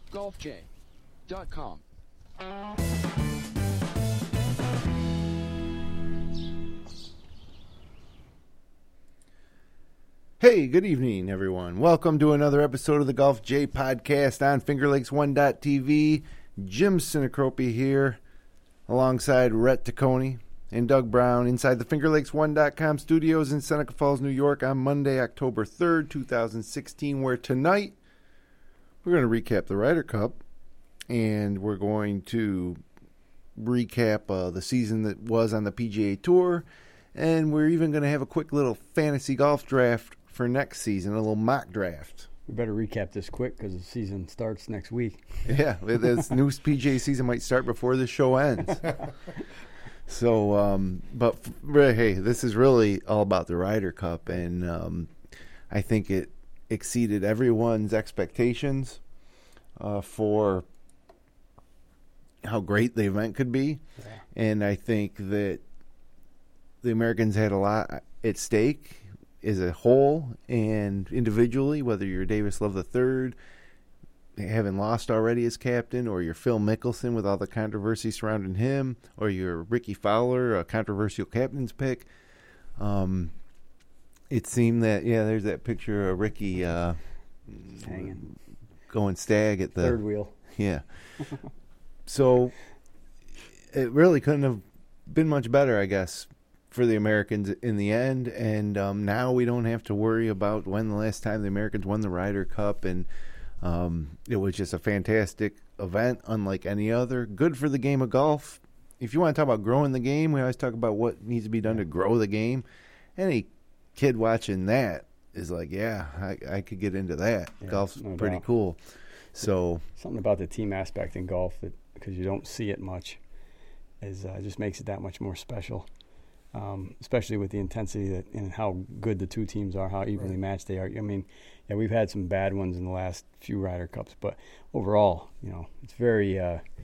golfj.com. Hey, good evening, everyone. Welcome to another episode of the Golf J podcast on FingerLakes1.tv. Jim Sinacropi here, alongside Rhett Taccone and Doug Brown inside the FingerLakes1.com studios in Seneca Falls, New York on Monday, October 3rd, 2016, where tonight we're going to recap the Ryder Cup and we're going to recap the season that was on the PGA Tour, and we're even going to have a quick little fantasy golf draft for next season, a little mock draft. We better recap this quick because the season starts next week. Yeah, this new PGA season might start before the show ends. So, hey, this is really all about the Ryder Cup, and I think it exceeded everyone's expectations for how great the event could be. Yeah. And I think that the Americans had a lot at stake as a whole and individually, whether you're Davis Love III, having lost already as captain, or you're Phil Mickelson with all the controversy surrounding him, or you're Ricky Fowler, a controversial captain's pick. It seemed that, there's that picture of Ricky hanging, going stag at the third wheel. Yeah. So it really couldn't have been much better, I guess, for the Americans in the end. And now we don't have to worry about when the last time the Americans won the Ryder Cup. And it was just a fantastic event, unlike any other. Good for the game of golf. If you want to talk about growing the game, we always talk about what needs to be done to grow the game. Any kid watching that is like, I could get into that. Yeah, golf's pretty cool. So something about the team aspect in golf, that because you don't see it much, is just makes it that much more special. Especially with the intensity and how good the two teams are, how evenly matched they are. I mean, we've had some bad ones in the last few Ryder Cups, but overall, it's very,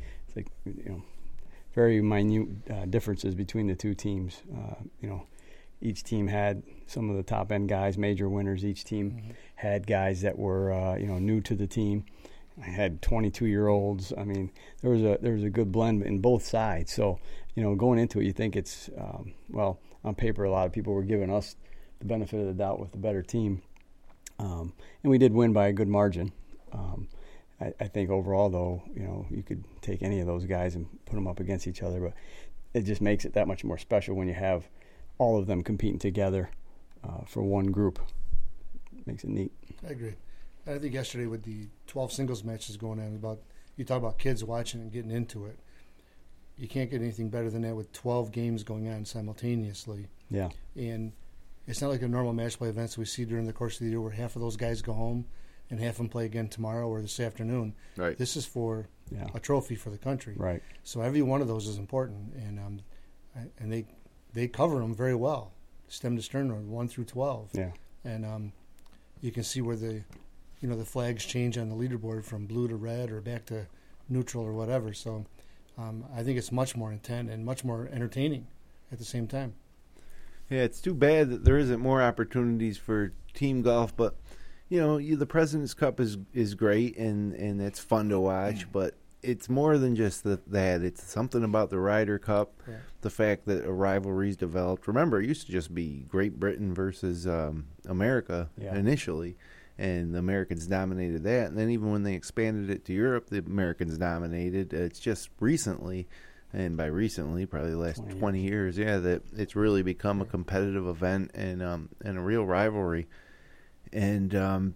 very minute differences between the two teams. Each team had some of the top end guys, major winners. Each team had guys that were, new to the team. I had 22-year-olds. I mean, there was a good blend in both sides. So, going into it, you think it's on paper, a lot of people were giving us the benefit of the doubt with the better team, and we did win by a good margin. I think overall, though, you could take any of those guys and put them up against each other, but it just makes it that much more special when you have all of them competing together for one group. Makes it neat. I agree. I think yesterday with the 12 singles matches going on, you talk about kids watching and getting into it. You can't get anything better than that with 12 games going on simultaneously. Yeah. And it's not like a normal match play events we see during the course of the year where half of those guys go home and half of them play again tomorrow or this afternoon. Right. This is for a trophy for the country. Right. So every one of those is important, and they cover them very well, stem to stern, 1 through 12. Yeah. And you can see where the flags change on the leaderboard from blue to red or back to neutral or whatever. So I think it's much more intense and much more entertaining at the same time. Yeah, it's too bad that there isn't more opportunities for team golf, but the President's Cup is great and it's fun to watch, but it's more than just that. It's something about the Ryder Cup, the fact that a rivalry's developed. Remember, it used to just be Great Britain versus America initially, and the Americans dominated that. And then even when they expanded it to Europe, the Americans dominated. It's just recently, and by recently, probably the last 20 years, that it's really become a competitive event and a real rivalry. And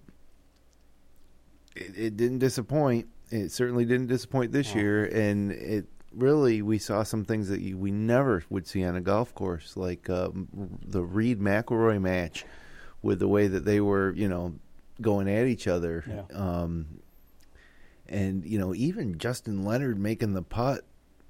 it didn't disappoint. It certainly didn't disappoint this year, and it really, we saw some things that we never would see on a golf course, like the Reed-McIlroy match, with the way that they were, going at each other. Yeah. And, even Justin Leonard making the putt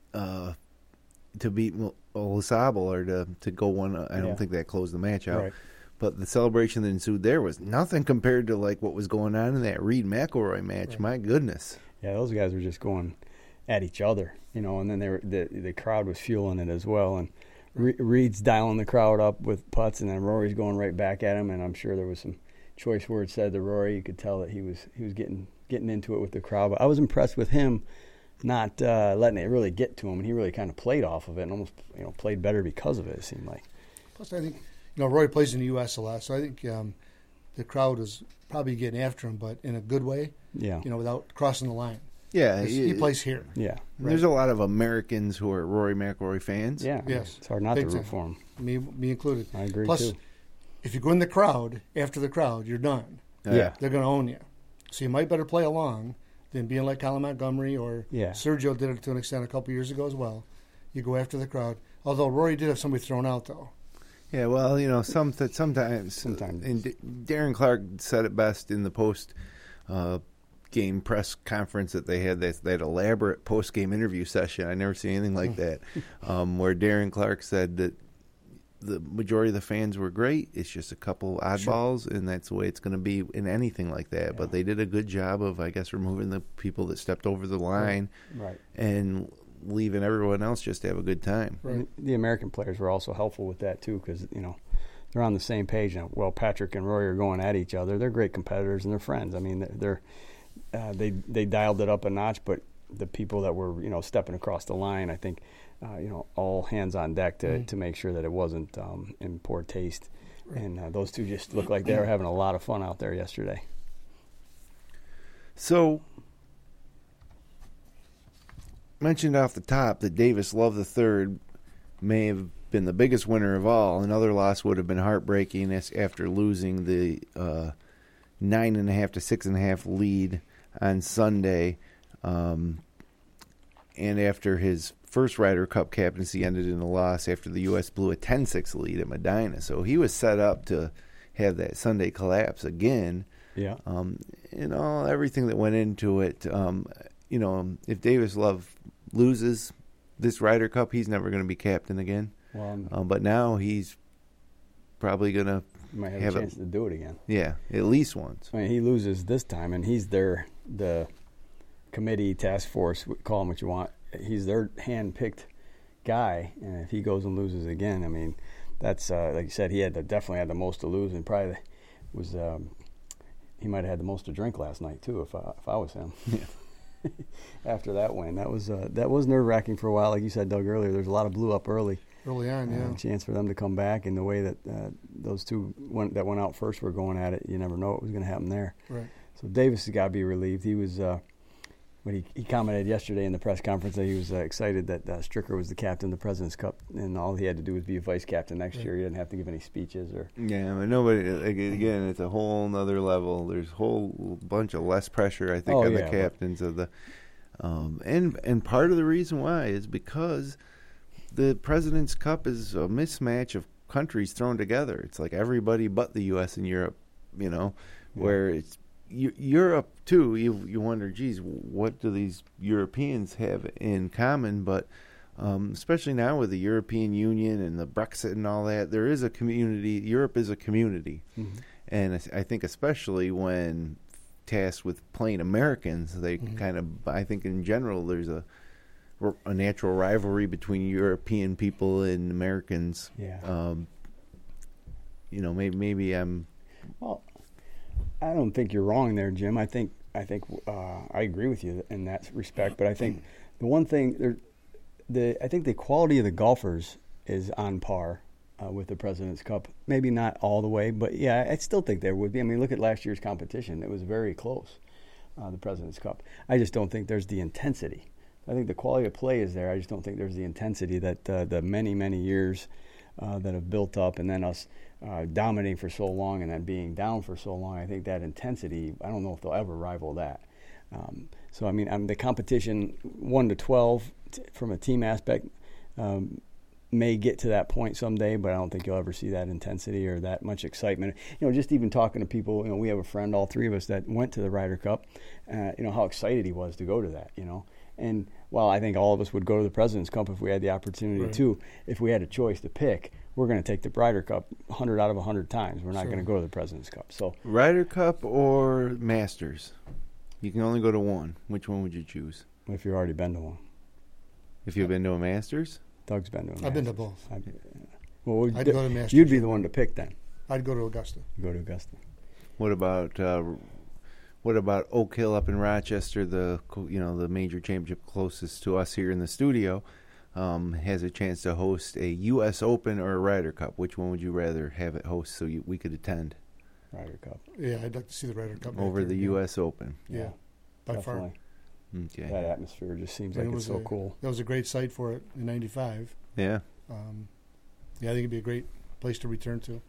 to beat Olazabal or to go one. I don't think that closed the match out. Right. But the celebration that ensued there was nothing compared to like what was going on in that Reed-McIlroy match. Right. My goodness. Yeah, those guys were just going at each other, and then the crowd was fueling it as well. And Reed's dialing the crowd up with putts, and then Rory's going right back at him. And I'm sure there was some choice words said to Rory. You could tell that he was getting getting into it with the crowd. But I was impressed with him not letting it really get to him, and he really kind of played off of it and almost played better because of it. It seemed like. Plus, I think Roy plays in the U.S. a lot, so I think the crowd is probably getting after him, but in a good way. Yeah. Without crossing the line. Yeah, he plays here. Yeah. There's a lot of Americans who are Rory McIlroy fans. Yeah. Yes. It's hard not Big to root time. for him. Me included. I agree Plus, too. if you go in the crowd, after the crowd, you're done. Yeah. They're going to own you. So you might better play along than being like Colin Montgomery or Sergio did it to an extent a couple years ago as well. You go after the crowd. Although Rory did have somebody thrown out, though. Yeah, well, sometimes. And Darren Clark said it best in the post-game press conference that they had, that elaborate post-game interview session. I never seen anything like that, where Darren Clark said that the majority of the fans were great. It's just a couple oddballs, and that's the way it's going to be in anything like that. Yeah. But they did a good job of, I guess, removing the people that stepped over the line, and leaving everyone else just to have a good time. Right. The American players were also helpful with that too, because they're on the same page now. Well, Patrick and Rory are going at each other. They're great competitors and they're friends. I mean, they dialed it up a notch, but the people that were stepping across the line, I think. All hands on deck to make sure that it wasn't in poor taste. Right. And those two just looked like they were having a lot of fun out there yesterday. So, mentioned off the top that Davis Love III may have been the biggest winner of all. Another loss would have been heartbreaking after losing the 9.5 to 6.5 lead on Sunday. And after his first Ryder Cup captaincy ended in a loss after the U.S. blew a 10-6 lead at Medina. So he was set up to have that Sunday collapse again. Yeah. Everything that went into it. If Davis Love loses this Ryder Cup, he's never going to be captain again. Well, but now he's probably going to have a chance to do it again. Yeah, at least once. I mean, he loses this time, and he's the committee, task force, call him what you want. He's their hand-picked guy, and if he goes and loses again, I mean, that's like you said, he definitely had the most to lose, and probably was he might have had the most to drink last night too, if I was him. Yeah. After that win, that was nerve-wracking for a while. Like you said, Doug, earlier, there's a lot of blew up early on, yeah. Chance for them to come back, and the way that those two that went out first were going at it, you never know what was going to happen there. Right. So Davis has got to be relieved. He was. But he commented yesterday in the press conference that he was excited that Stricker was the captain of the President's Cup, and all he had to do was be a vice captain next year. He didn't have to give any speeches or. Yeah, but nobody. Again, it's a whole other level. There's a whole bunch of less pressure, I think, on the captains of the. And part of the reason why is because the President's Cup is a mismatch of countries thrown together. It's like everybody but the U.S. and Europe, where it's. Europe too. You wonder, geez, what do these Europeans have in common? But especially now with the European Union and the Brexit and all that, there is a community. Europe is a community, and I think especially when tasked with playing Americans, they kind of. I think in general, there's a natural rivalry between European people and Americans. Yeah. Maybe I'm. Well, I don't think you're wrong there, Jim. I think I agree with you in that respect. But I think the one thing I think the quality of the golfers is on par with the President's Cup. Maybe not all the way, but yeah, I still think there would be. I mean, look at last year's competition; it was very close. The President's Cup. I just don't think there's the intensity. I think the quality of play is there. I just don't think there's the intensity that the many years that have built up, and then us. Dominating for so long and then being down for so long, I think that intensity, I don't know if they'll ever rival that. So, I mean, the competition 1 to 12 from a team aspect may get to that point someday, but I don't think you'll ever see that intensity or that much excitement. Just even talking to people, we have a friend, all three of us, that went to the Ryder Cup, how excited he was to go to that, And while I think all of us would go to the President's Cup if we had the opportunity to, if we had a choice to pick, we're going to take the Ryder Cup 100 out of 100 times. We're not going to go to the President's Cup. So Ryder Cup or Masters? You can only go to one. Which one would you choose? If you've already been to one. If you've been to a Masters? Doug's been to a Masters. I've been to both. I'd go to Masters. You'd be the one to pick then. I'd go to Augusta. Go to Augusta. What about What about Oak Hill up in Rochester, the major championship closest to us here in the studio, has a chance to host a U.S. Open or a Ryder Cup. Which one would you rather have it host so we could attend? Ryder Cup. Yeah, I'd like to see the Ryder Cup over the yeah. U.S. Open. Yeah, by definitely. far. Okay. That atmosphere just seems like it's so cool. That was a great site for it in '95. Yeah. Yeah, I think it'd be a great place to return to.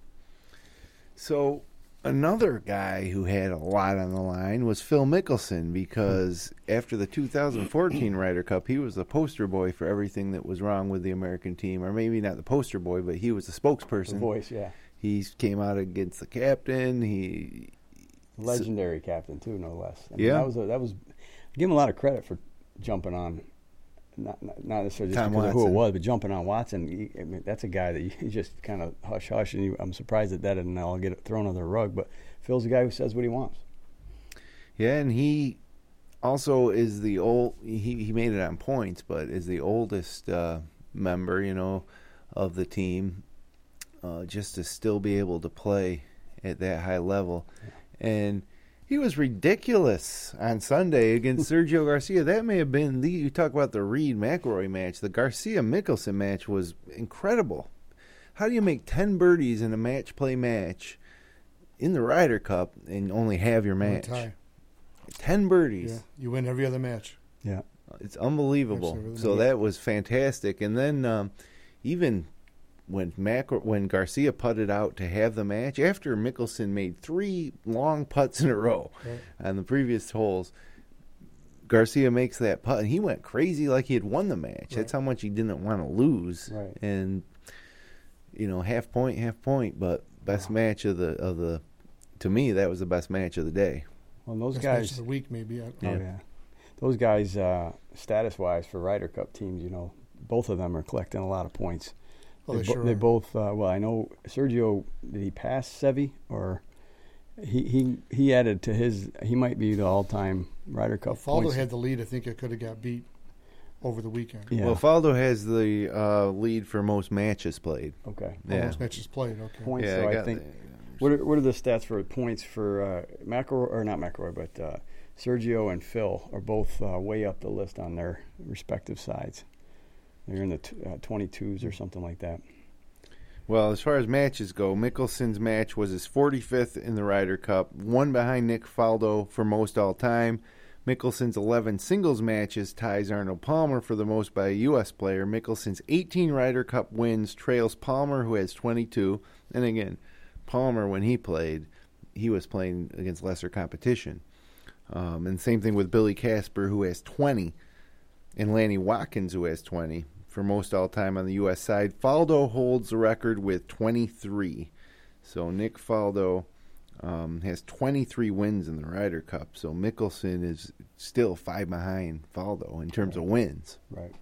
So another guy who had a lot on the line was Phil Mickelson, because after the 2014 Ryder Cup, he was the poster boy for everything that was wrong with the American team. Or maybe not the poster boy, but he was the spokesperson. The voice, yeah. He came out against the captain. Legendary captain, too, no less. I mean, yeah. That was give him a lot of credit for jumping on, not necessarily just because of who it was, but jumping on Watson. I mean, that's a guy that you just kind of hush, and I'm surprised that didn't all get thrown under the rug. But Phil's a guy who says what he wants. Yeah, and he also is the he made it on points, but is the oldest member, of the team, just to still be able to play at that high level. Yeah. And he was ridiculous on Sunday against Sergio Garcia. That may have been you talk about the Reed-McIlroy match. The Garcia-Mickelson match was incredible. How do you make 10 birdies in a match play match in the Ryder Cup and only have your match? 10 birdies. Yeah, you win every other match. Yeah. It's unbelievable. So that was fantastic. And then even when Garcia putted out to have the match, after Mickelson made 3 long putts in a row on the previous holes, Garcia makes that putt, and he went crazy like he had won the match. Right. That's how much he didn't want to lose. Right. And half point, but best match of the. To me, that was the best match of the day. Well, those best guys match of the week, maybe. Yeah. Those guys, status-wise for Ryder Cup teams, both of them are collecting a lot of points. They both. I know Sergio. Did he pass Seve, or he added to his? He might be the all-time Ryder Cup. Faldo had the lead. I think it could have got beat over the weekend. Yeah. Well, Faldo has the lead for most matches played. Okay. Most matches played. Okay. Points. Yeah, so I think. What are the stats for points for McIlroy, or not McIlroy, but Sergio and Phil are both way up the list on their respective sides. They're in the 22s or something like that. Well, as far as matches go, Mickelson's match was his 45th in the Ryder Cup, one behind Nick Faldo for most all time. Mickelson's 11 singles matches ties Arnold Palmer for the most by a U.S. player. Mickelson's 18 Ryder Cup wins trails Palmer, who has 22. And again, Palmer, when he played, he was playing against lesser competition. And same thing with Billy Casper, who has 20, and Lanny Watkins, who has 20 for most all-time on the U.S. side. Faldo holds the record with 23. So Nick Faldo has 23 wins in the Ryder Cup. So Mickelson is still 5 behind Faldo in terms of wins. Right.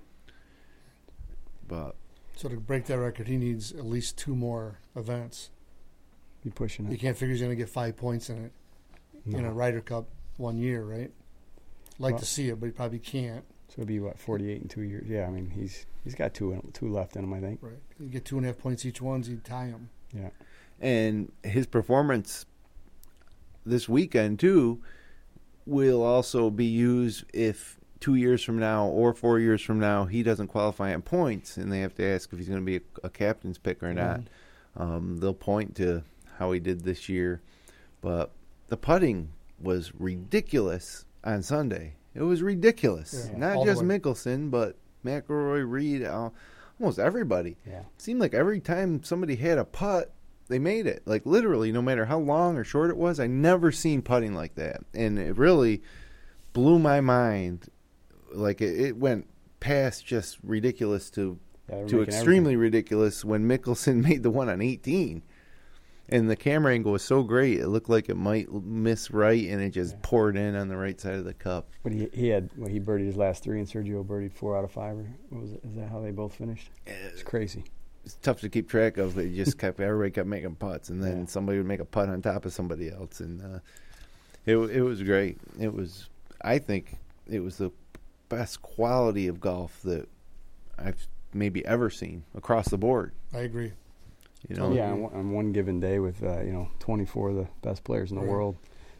But so to break that record, he needs at least 2 more events. Be pushing it. You can't figure he's going to get 5 points in it in a Ryder Cup 1 year, right? Like to see it, but he probably can't. So it'll be 48 in 2 years. Yeah, I mean he's got two left in him, I think. Right. You get 2.5 points each one, he'd tie him. Yeah. And his performance this weekend too will also be used if 2 years from now or 4 years from now he doesn't qualify in points, and they have to ask if he's going to be a captain's pick or not. They'll point to how he did this year, but the putting was ridiculous on Sunday. It was ridiculous. Yeah, not just Mickelson, but McIlroy, Reed, almost everybody. Yeah. It seemed like every time somebody had a putt, they made it. Like literally, no matter how long or short it was, I never seen putting like that. And it really blew my mind. Like it went past just ridiculous to extremely ridiculous when Mickelson made the one on 18. And the camera angle was so great, it looked like it might miss right, and it just poured in on the right side of the cup. But he birdied his last 3, and Sergio birdied 4 out of 5. Or what was it? Is that how they both finished? It's crazy. It's tough to keep track of. It just everybody kept making putts, and then somebody would make a putt on top of somebody else, and it was great. I think it was the best quality of golf that I've maybe ever seen across the board. I agree. You know? Yeah, on one given day with 24 of the best players in the world,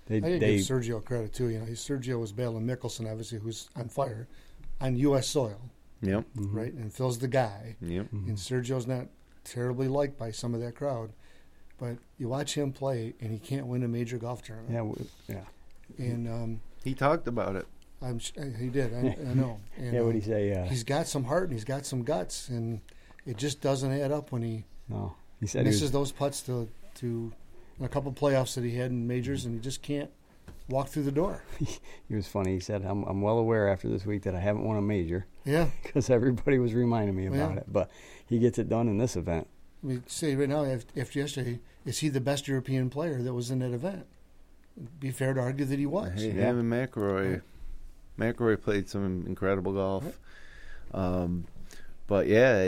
They give Sergio credit too. Sergio was battling Mickelson, obviously, who's on fire on U.S. soil. Yep. Right, and Phil's the guy. Yep. And Sergio's not terribly liked by some of that crowd, but you watch him play, and he can't win a major golf tournament. Yeah. And he talked about it. He did. I know. And, what did he say? He's got some heart and he's got some guts, and it just doesn't add up when he said misses those putts to a couple playoffs that he had in majors, and he just can't walk through the door. He was funny. He said, I'm well aware after this week that I haven't won a major. Yeah. Because everybody was reminding me about it. But he gets it done in this event. We say right now, after yesterday, is he the best European player that was in that event? It'd be fair to argue that he was. Hey, him and McIlroy. Right. McIlroy played some incredible golf. Right. But,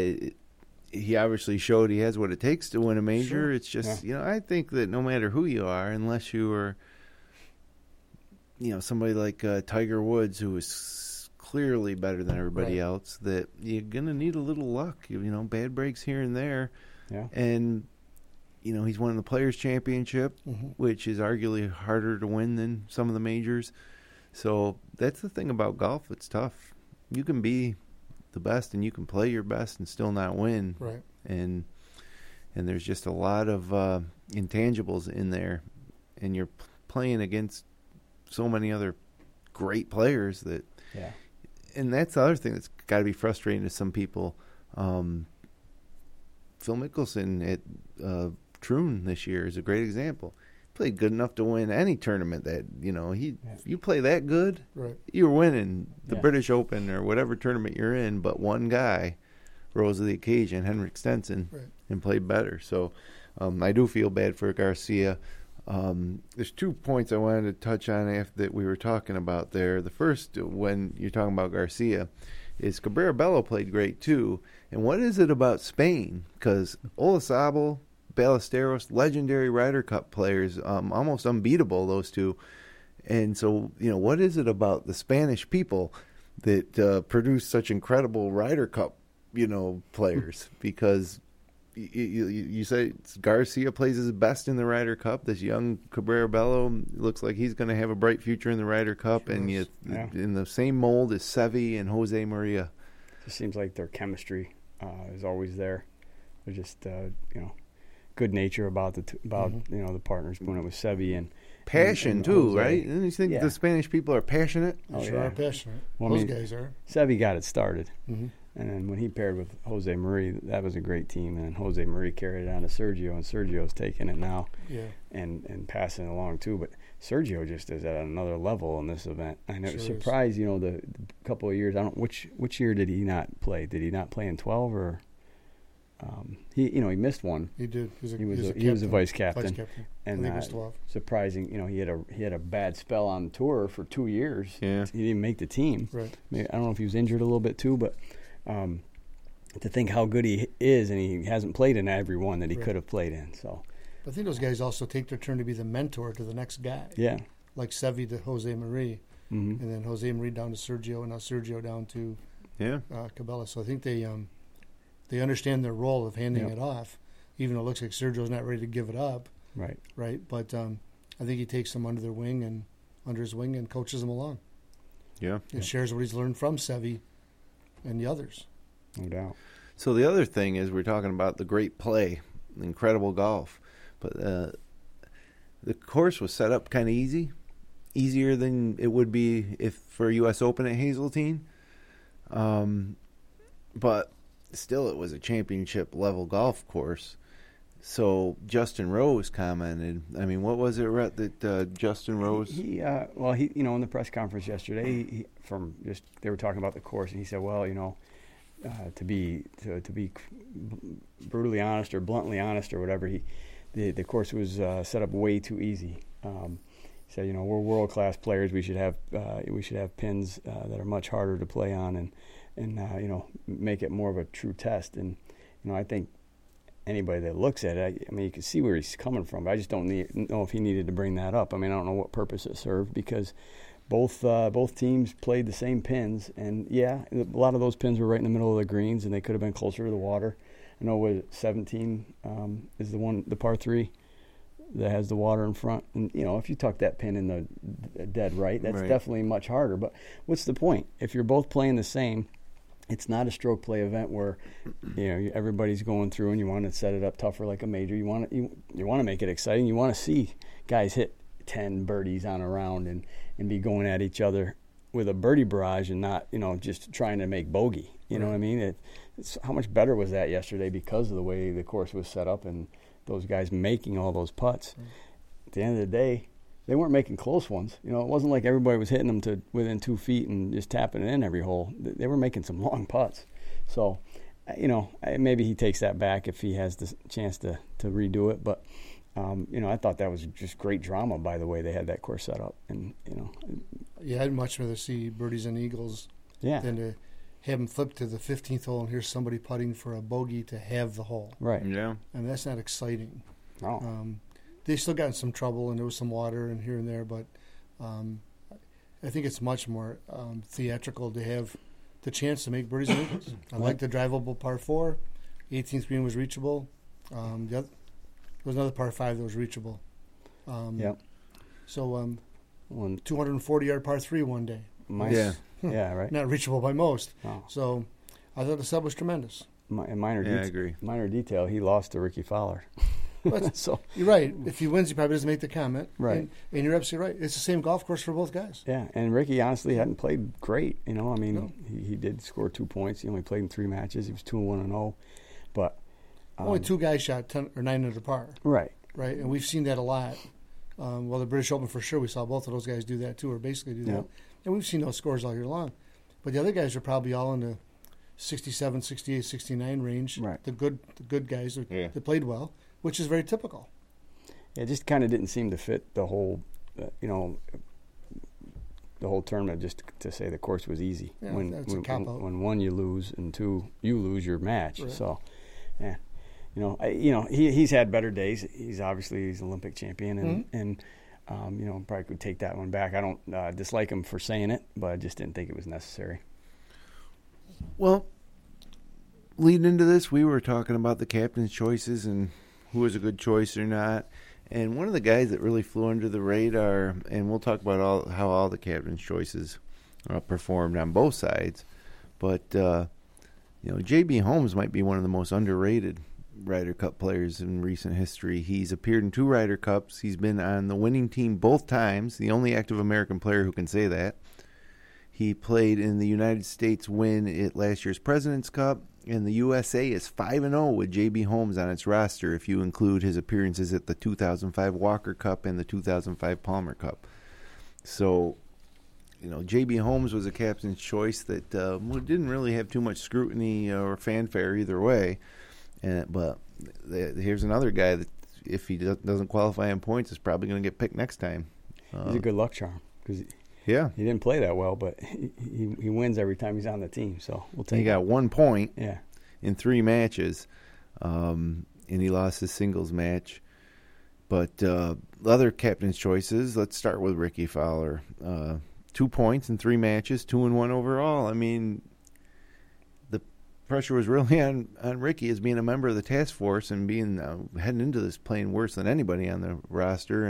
he obviously showed he has what it takes to win a major. Sure. It's just, I think that no matter who you are, unless you are, somebody like Tiger Woods, who is clearly better than everybody else, that you're going to need a little luck. Bad breaks here and there. Yeah. And, he's won the Players' Championship, which is arguably harder to win than some of the majors. So that's the thing about golf. It's tough. You can be the best and you can play your best and still not win. Right. And there's just a lot of intangibles in there, and you're playing against so many other great players that. Yeah. And that's the other thing that's got to be frustrating to some people. Phil Mickelson at Troon this year is a great example. Played good enough to win any tournament that you play that good, you're winning the British Open or whatever tournament you're in. But one guy rose to the occasion, Henrik Stenson, and played better. So I do feel bad for Garcia. There's 2 points I wanted to touch on that we were talking about there. The first, when you're talking about Garcia, is Cabrera Bello played great too. And what is it about Spain? Because Olazabal, Ballesteros, legendary Ryder Cup players, almost unbeatable, those two. And so, what is it about the Spanish people that produce such incredible Ryder Cup, players? Because you say Garcia plays his best in the Ryder Cup. This young Cabrera Bello looks like he's going to have a bright future in the Ryder Cup. Sure. And in the same mold as Seve and Jose Maria. It seems like their chemistry is always there. They're just, good nature about the partners when it was Seve and passion and too, Jose. Right? And you think the Spanish people are passionate? Are passionate. Well, those guys are. Seve got it started, and then when he paired with Jose Marie, that was a great team. And then Jose Marie carried it on to Sergio, and Sergio's taking it now, and passing it along too. But Sergio just is at another level in this event. I know, surprised. The couple of years. I don't which year did he not play? Did he not play in 12 or? He missed one. He did. He was a vice captain. And I think it was 12. Surprising, he had a bad spell on the tour for 2 years. Yeah. He didn't make the team. Right. I don't know if he was injured a little bit too, but to think how good he is, and he hasn't played in every one that he could have played in. So I think those guys also take their turn to be the mentor to the next guy. Yeah. Like Seve to Jose Marie, and then Jose Marie down to Sergio, and now Sergio down to Cabela. So I think they understand their role of handing it off, even though it looks like Sergio's not ready to give it up. Right. But I think he takes them under his wing and coaches them along. Yeah. And shares what he's learned from Seve and the others. No doubt. So the other thing is we're talking about the great play, incredible golf, but the course was set up kind of easier than it would be if for a U.S. Open at Hazeltine. But still, it was a championship-level golf course. So Justin Rose commented. I mean, what was it, Rhett, that Justin Rose? He in the press conference yesterday, they were talking about the course, and he said, well, to be brutally honest or bluntly honest or whatever, the course was set up way too easy. He said, we're world-class players. We should have pins that are much harder to play on, and make it more of a true test. And I think anybody that looks at it, you can see where he's coming from. But I just don't know if he needed to bring that up. I don't know what purpose it served, because both teams played the same pins, and a lot of those pins were right in the middle of the greens, and they could have been closer to the water. I know 17 is the par 3 that has the water in front. And, if you tuck that pin in the dead right, that's definitely much harder. But what's the point? If you're both playing the same, it's not a stroke play event where, everybody's going through and you want to set it up tougher like a major. You want to make it exciting. You want to see guys hit 10 birdies on a round and be going at each other with a birdie barrage and not, just trying to make bogey. You know what I mean? It's how much better was that yesterday because of the way the course was set up and those guys making all those putts. At the end of the day, they weren't making close ones. It wasn't like everybody was hitting them to within 2 feet and just tapping it in every hole. They were making some long putts. So, maybe he takes that back if he has the chance to redo it. But, I thought that was just great drama by the way they had that course set up. And, Yeah, I'd much rather see birdies and eagles than to have them flip to the 15th hole and here's somebody putting for a bogey to have the hole. Right. Yeah. And that's not exciting. No. They still got in some trouble and there was some water and here and there, but I think it's much more theatrical to have the chance to make birdies and eagles. I like the drivable par 4. 18th green was reachable. There was another par 5 that was reachable. So 240-yard par 3 one day. Yeah, right. Not reachable by most. Oh. So I thought the sub was tremendous. I agree. Minor detail, he lost to Ricky Fowler. So you're right. If he wins, he probably doesn't make the comment. Right. And you're absolutely right. It's the same golf course for both guys. Yeah, and Ricky honestly hadn't played great. No. He did score 2 points. He only played in 3 matches. He was 2-1-0. But only 2 guys shot 10 or 9 under par. Right. Right. And we've seen that a lot. The British Open for sure, we saw both of those guys do that too, or basically do that. And we've seen those scores all year long. But the other guys are probably all in the 67, 68, 69 range. Right. The good guys that played well, which is very typical. It just kind of didn't seem to fit the whole, the whole tournament. Just to say the course was easy. Yeah, that's a cop out. When 1 you lose and 2 you lose your match. Right. So, yeah, he's had better days. He's Olympic champion and probably could take that one back. I don't dislike him for saying it, but I just didn't think it was necessary. Well, leading into this, we were talking about the captain's choices and who was a good choice or not. And one of the guys that really flew under the radar, and we'll talk about how all the captain's choices performed on both sides, but J.B. Holmes might be one of the most underrated Ryder Cup players in recent history. He's appeared in 2 Ryder Cups. He's been on the winning team both times, the only active American player who can say that. He played in the United States win at last year's President's Cup, and the USA is 5-0 with J.B. Holmes on its roster if you include his appearances at the 2005 Walker Cup and the 2005 Palmer Cup. So, J.B. Holmes was a captain's choice that didn't really have too much scrutiny or fanfare either way. But here's another guy that, if he doesn't qualify in points, is probably going to get picked next time. He's a good luck charm because he didn't play that well, but he wins every time he's on the team. So we'll take. He got 1 point in 3 matches, and he lost his singles match. But other captain's choices. Let's start with Ricky Fowler. 2 points in 3 matches, 2-1 overall. I mean, pressure was really on Ricky as being a member of the task force and being heading into this playing worse than anybody on the roster,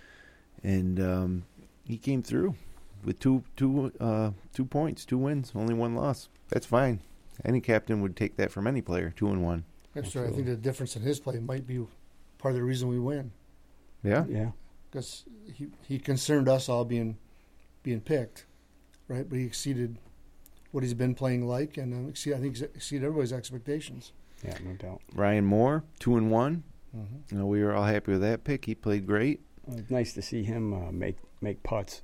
and he came through with two points, 2 wins, only 1 loss. That's fine. Any captain would take that from any player, 2-1. That's right. I think the difference in his play might be part of the reason we win. Yeah, because he concerned us all being picked, right? But he exceeded what he's been playing like, and I think exceeded everybody's expectations. Yeah, no doubt. Ryan Moore, 2-1. Mm-hmm. We were all happy with that pick. He played great. It's nice to see him make putts.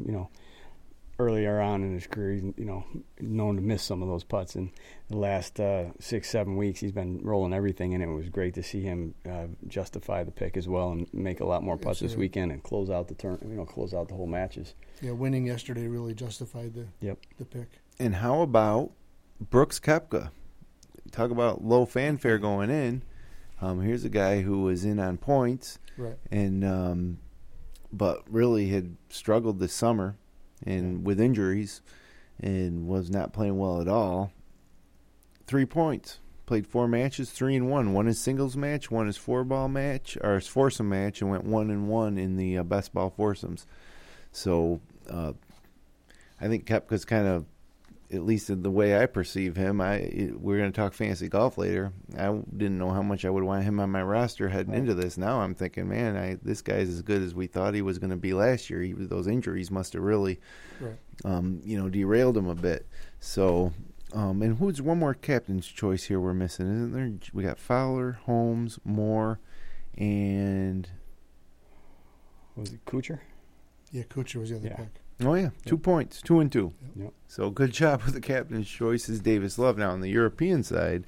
Earlier on in his career, he's known to miss some of those putts. In the last 6-7 weeks, he's been rolling everything, and it was great to see him justify the pick as well and make a lot more putts this weekend and close out the close out the whole matches. Yeah, winning yesterday really justified the pick. And how about Brooks Koepka? Talk about low fanfare going in. Here's a guy who was in on points, right? And but really had struggled this summer and with injuries, and was not playing well at all. 3 points, played 4 matches, 3-1. Won his singles match, won his 4-ball match, or his foursome match, and went 1-1 in the best ball foursomes. So I think Koepka's kind of, at least in the way I perceive him, we're going to talk fantasy golf later. I didn't know how much I would want him on my roster heading into this. Now I'm thinking, man, this guy's as good as we thought he was going to be last year. Those injuries must have really, derailed him a bit. So, and who's one more captain's choice here we're missing? Isn't there? We got Fowler, Holmes, Moore, and was it Kuchar? Yeah, Kuchar was the other pick. Oh, yeah. 2 points, 2 and 2. Yep. So good job with the captain's choices, Davis Love. Now, on the European side,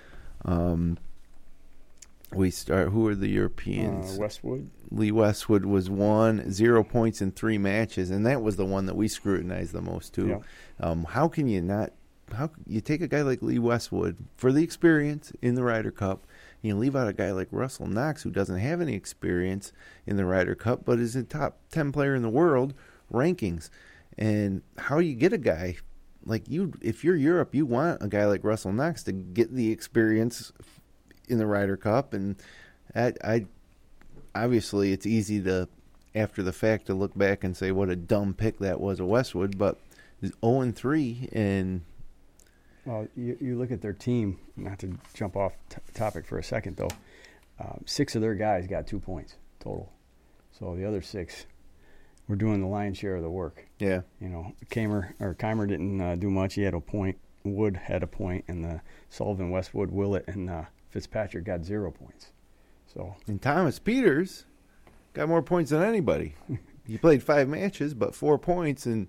who are the Europeans? Westwood. Lee Westwood was 0 points in 3 matches, and that was the one that we scrutinized the most, too. Yep. How can you take a guy like Lee Westwood for the experience in the Ryder Cup, and you leave out a guy like Russell Knox, who doesn't have any experience in the Ryder Cup, but is a top 10 player in the world rankings? And how you get a guy like if you're Europe, you want a guy like Russell Knox to get the experience in the Ryder Cup. And I obviously it's easy to, after the fact, to look back and say what a dumb pick that was of Westwood, but 0-3. And well, you look at their team, not to jump off topic for a second though, 6 of their guys got 2 points total, so the other 6 we're doing the lion's share of the work. Yeah. Keimer didn't do much. He had a point. Wood had a point, and Sullivan, Westwood, Willett, and Fitzpatrick got 0 points. So. And Thomas Peters got more points than anybody. He played 5 matches, but 4 points. And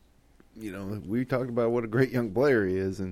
we talked about what a great young player he is, and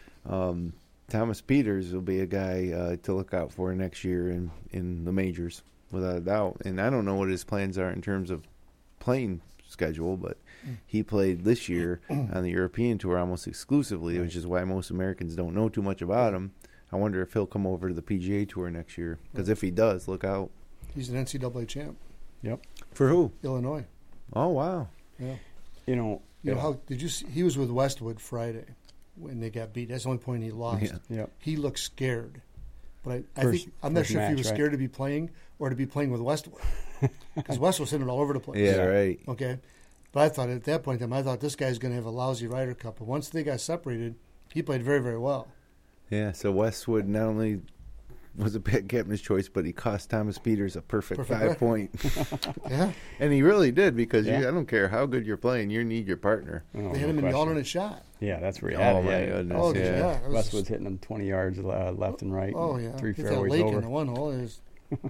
Thomas Peters will be a guy to look out for next year in the majors, without a doubt. And I don't know what his plans are in terms of playing schedule, but he played this year on the European Tour almost exclusively, which is why most Americans don't know too much about him. I wonder if he'll come over to the PGA Tour next year, because if he does, look out. He's an NCAA champ. Yep. For who? Illinois. Oh, wow. Yeah. How did you see, he was with Westwood Friday when they got beat. That's the only point he lost. Yeah. Yep. He looked scared. But I'm not sure if he was scared to be playing or to be playing with Westwood. Because Westwood's hitting it all over the place. Yeah, right. Okay. But I thought at that point in time, this guy's going to have a lousy Ryder Cup. But once they got separated, he played very, very well. Yeah, so Westwood not only was a bad captain's choice, but he cost Thomas Peters a perfect 5 point. Yeah. And he really did, because I don't care how good you're playing, you need your partner. Oh, they hit him in the alternate shot. Yeah, that's where he had it. My goodness. Oh, yeah. Westwood's hitting him 20 yards left and right. Oh, yeah. 3 Hit fairways that lake over. in the one hole is.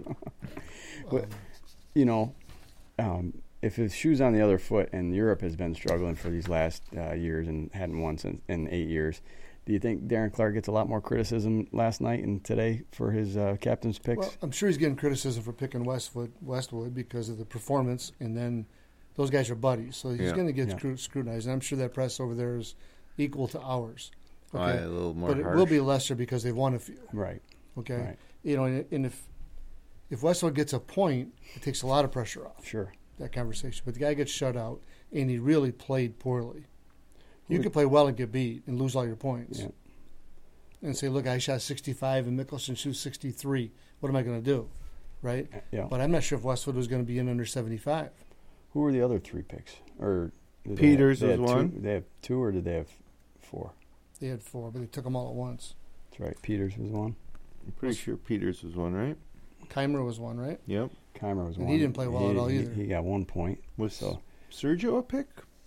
If his shoe's on the other foot, and Europe has been struggling for these last years and hadn't won since in 8 years, do you think Darren Clarke gets a lot more criticism last night and today for his captain's picks? Well, I'm sure he's getting criticism for picking Westwood because of the performance, and then those guys are buddies, so he's going to get scrutinized. And I'm sure that press over there is equal to ours. Okay? A little more but harsh. it will be lesser because they've won a few. Right. Okay. Right. And if Westwood gets a point, it takes a lot of pressure off. Sure. That conversation. But the guy gets shut out, and he really played poorly. You could play well and get beat and lose all your points. Yeah. And say, look, I shot 65 and Mickelson shoots 63. What am I going to do? Right? Yeah. But I'm not sure if Westwood was going to be in under 75. Who were the other 3 picks? Or Peters was one. Did they have 2 or did they have 4? They had 4, but they took them all at once. That's right. Peters was one. I'm pretty sure Peters was one, right? Keimer was one, right? Yep. Keimer was And one. he didn't play well at all either. He got 1 point. Was Sergio a pick?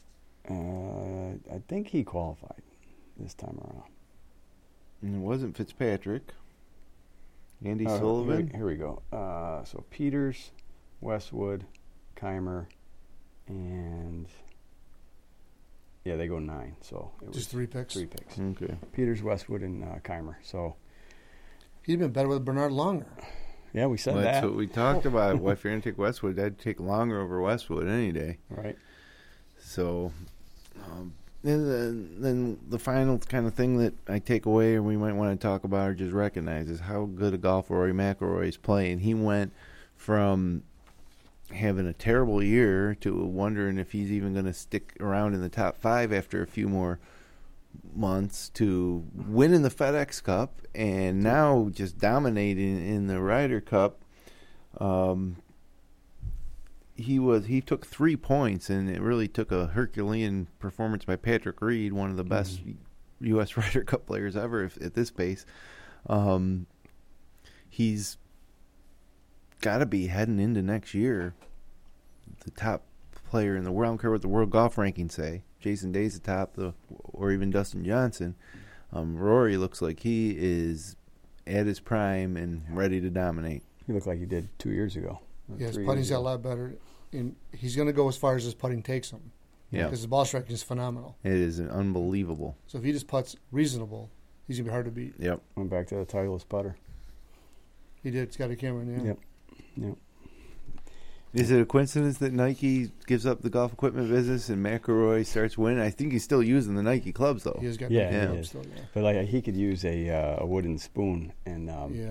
I think he qualified this time around. And it wasn't Fitzpatrick. Andy Sullivan. Here we go. So Peters, Westwood, Keimer, and they go 9. So it was just 3 picks. 3 picks. Okay. Peters, Westwood, and Keimer. So he'd been better with Bernard Longer. yeah, we said that. That's what we talked about. Well, if you're going to take Westwood, I'd take Longer over Westwood any day. Right. So, and then the final kind of thing that I take away, or we might want to talk about or just recognize, is how good a golfer Rory McIlroy is playing. He went from having a terrible year to wondering if he's even going to stick around in the top 5 after a few more months to winning the FedEx Cup and now just dominating in the Ryder Cup. He took 3 points, and it really took a Herculean performance by Patrick Reed, one of the best U.S. Ryder Cup players ever at this pace. He's got to be heading into next year the top player in the world. I don't care what the world golf rankings say. Jason Day's the top, or even Dustin Johnson. Rory looks like he is at his prime and ready to dominate. He looked like he did 2 years ago. Yeah, his putting's got a lot better. He's going to go as far as his putting takes him. Yeah, because his ball striking is phenomenal. It is unbelievable. So if he just putts reasonable, he's going to be hard to beat. Yep. Went back to the Titleist putter. He did. Scotty Cameron, yeah. Yep. Is it a coincidence that Nike gives up the golf equipment business and McIlroy starts winning? I think he's still using the Nike clubs, though. He has got He Nike is. clubs still, yeah. But like he could use a wooden spoon and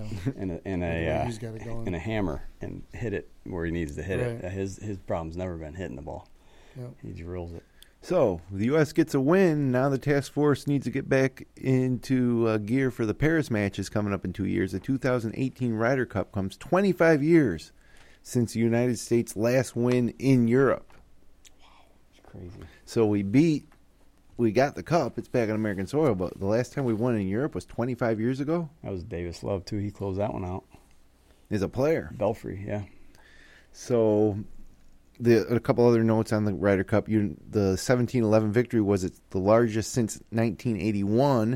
He's got it going. and a hammer and hit it where he needs to hit it. Right. His problem's never been hitting the ball. Yep. He drills it. So the U.S. gets a win. Now the task force needs to get back into gear for the Paris matches coming up in 2 years. The 2018 Ryder Cup comes 25 years since the United States' last win in Europe. Wow, it's crazy. So we got the cup. It's back on American soil, but the last time we won in Europe was 25 years ago. That was Davis Love too. He closed that one out. As a player. Belfry, yeah. So a couple other notes on the Ryder Cup. The 1711 victory was the largest since 1981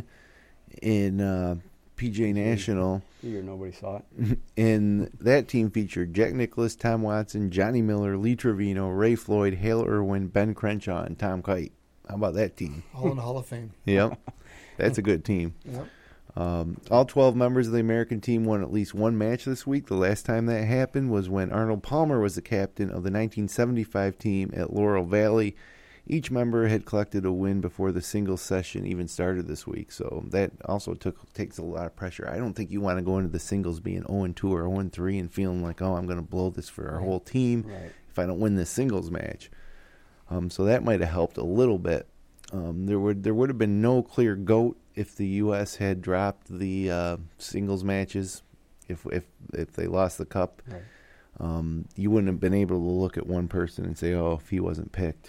in PGA National. Year nobody saw it. And that team featured Jack Nicklaus, Tom Watson, Johnny Miller, Lee Trevino, Ray Floyd, Hale Irwin, Ben Crenshaw, and Tom Kite. How about that team? All in the Hall of Fame. Yep. That's a good team. Yep. All 12 members of the American team won at least one match this week. The last time that happened was when Arnold Palmer was the captain of the 1975 team at Laurel Valley. Each member had collected a win before the singles session even started this week, so that also takes a lot of pressure. I don't think you want to go into the singles being 0-2 or 0-3 and feeling like, oh, I'm going to blow this for our whole team if I don't win this singles match. So that might have helped a little bit. There would have been no clear GOAT if the U.S. had dropped the singles matches, if they lost the cup. Right. You wouldn't have been able to look at one person and say, oh, if he wasn't picked.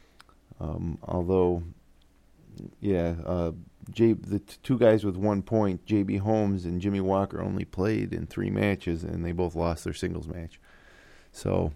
Although, the two guys with 1 point, J.B. Holmes and Jimmy Walker, only played in 3 matches, and they both lost their singles match. So,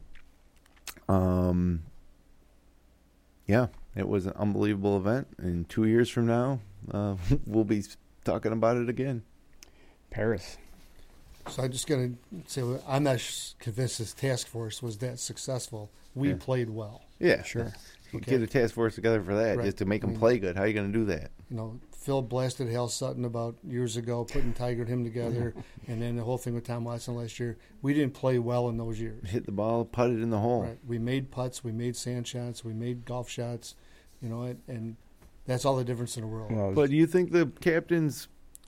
it was an unbelievable event. And 2 years from now, we'll be talking about it again. Paris. So I'm just going to say, I'm not convinced this task force was that successful. We played well. Yeah, sure. Get a task force together for that, just to make them play good. How are you going to do that? You know, Phil blasted Hal Sutton about years ago, putting Tiger and him together, and then the whole thing with Tom Watson last year. We didn't play well in those years. Hit the ball, put it in the hole. Right. We made putts, we made sand shots, we made golf shots, and that's all the difference in the world. Well, but do you think the captain's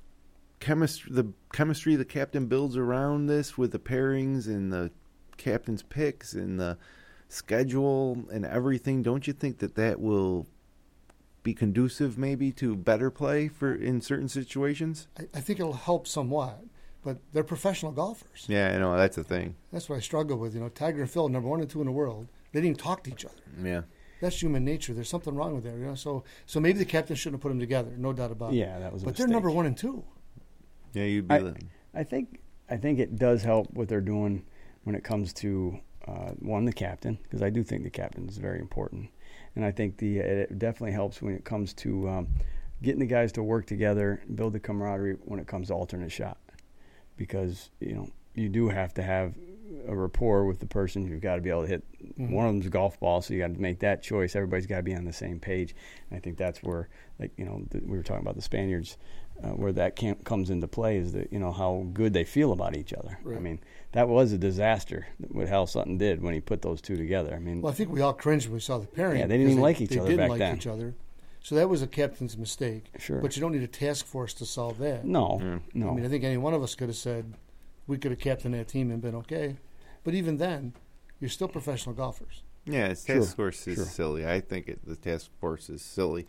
chemistry the captain builds around this with the pairings and the captain's picks and the schedule and everything, don't you think that will be conducive maybe to better play in certain situations? I think it'll help somewhat, but they're professional golfers. Yeah, I know, that's the thing. That's what I struggle with. Tiger and Phil, number 1 and 2 in the world, they didn't even talk to each other. Yeah. That's human nature. There's something wrong with that. So maybe the captain shouldn't have put them together, no doubt about it. Yeah, that was a But mistake. they're number 1 and 2. Yeah, you'd be I think it does help what they're doing when it comes to the captain, because I do think the captain is very important, and I think it definitely helps when it comes to getting the guys to work together, build the camaraderie when it comes to alternate shot, because you do have to have a rapport with the person. You've got to be able to hit one of them's a golf ball, so you got to make that choice. Everybody's got to be on the same page, and I think that's where, we were talking about the Spaniards. Where that comes into play is that how good they feel about each other. Right. I mean, that was a disaster what Hal Sutton did when he put those two together. I mean, well, I think we all cringed when we saw the pairing. Yeah, they didn't even like each other back then. They didn't like each other, so that was a captain's mistake. Sure, but you don't need a task force to solve that. No. I mean, I think any one of us could have said we could have captained that team and been okay, but even then, you're still professional golfers. Yeah, task force is silly. I think the task force is silly.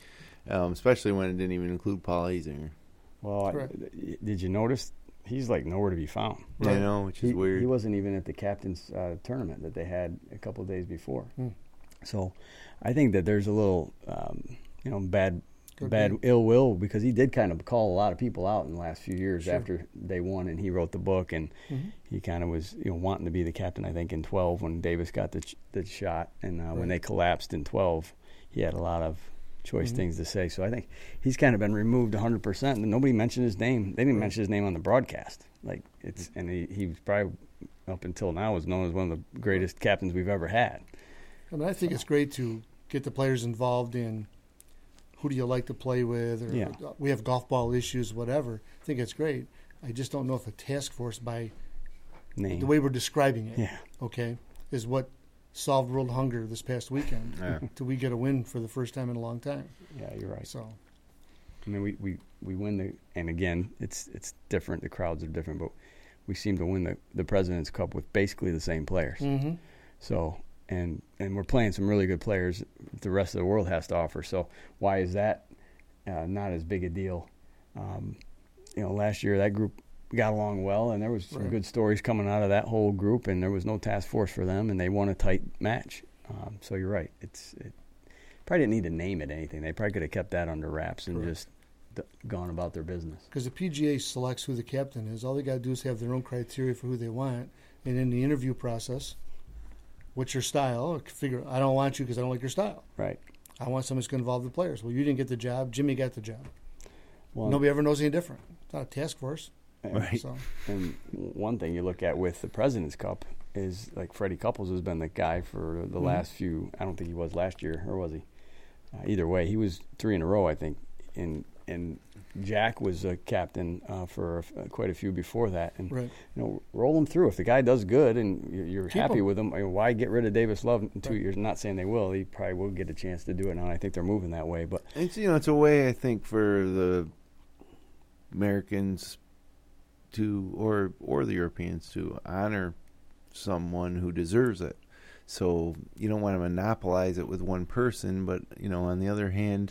especially when it didn't even include Paul Azinger. Well, did you notice he's like nowhere to be found? Right. I know, which is weird. He wasn't even at the captain's tournament that they had a couple of days before. So I think that there's a little, bad ill will, because he did kind of call a lot of people out in the last few years after they won, and he wrote the book, and he kind of was wanting to be the captain, I think, in 12 when Davis got the shot, and when they collapsed in 12, he had a lot of choice things to say. So I think he's kind of been removed 100%, and nobody mentioned his name. They didn't mention his name on the broadcast. And he was probably, up until now, was known as one of the greatest captains we've ever had. I mean, I think it's great to get the players involved in who do you like to play with, or we have golf ball issues, whatever. I think it's great. I just don't know if a task force by name, the way we're describing it, is what solved world hunger this past weekend. Do we get a win for the first time in a long time? Yeah, you're right. So, I mean, we win and again, it's different. The crowds are different, but we seem to win the President's Cup with basically the same players. So. And we're playing some really good players the rest of the world has to offer. So why is that not as big a deal? Last year that group got along well, and there was some good stories coming out of that whole group, and there was no task force for them, and they won a tight match. So you're right. It probably didn't need to name it anything. They probably could have kept that under wraps and just gone about their business. Because the PGA selects who the captain is. All they got to do is have their own criteria for who they want, and in the interview process, what's your style? I don't want you because I don't like your style. Right. I want someone who's going to involve the players. Well, you didn't get the job. Jimmy got the job. Well, nobody ever knows any different. It's not a task force. Right. So. And one thing you look at with the President's Cup is, like, Freddie Couples has been the guy for the last few. I don't think he was last year, or was he? Either way, he was 3 in a row, I think. And Jack was a captain for quite a few before that. And roll him through. If the guy does good and you're happy with him, why get rid of Davis Love in 2 years? I'm not saying they will. He probably will get a chance to do it now. And I think they're moving that way. But it's a way, I think, for the Americans to or the Europeans to honor someone who deserves it. So you don't want to monopolize it with one person, but on the other hand,